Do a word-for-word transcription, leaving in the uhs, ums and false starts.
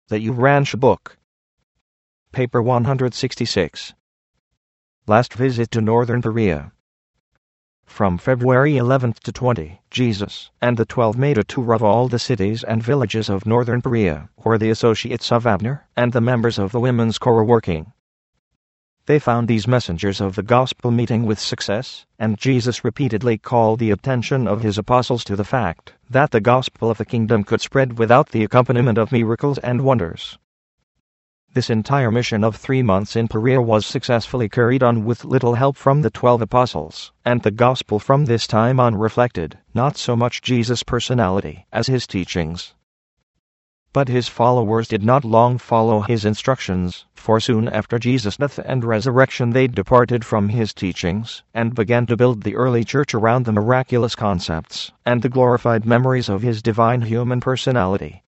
The Urantia Book. Paper one hundred sixty-six. Last visit to Northern Perea. From February eleventh to twentieth, Jesus and the twelve made a tour of all the cities and villages of Northern Perea, where the associates of Abner and the members of the women's corps were working. They found these messengers of the gospel meeting with success, and Jesus repeatedly called the attention of his apostles to the fact that the gospel of the kingdom could spread without the accompaniment of miracles and wonders. This entire mission of three months in Perea was successfully carried on with little help from the twelve apostles, and the gospel from this time on reflected not so much Jesus' personality as his teachings. But his followers did not long follow his instructions, for soon after Jesus' death and resurrection they departed from his teachings and began to build the early church around the miraculous concepts and the glorified memories of his divine human personality.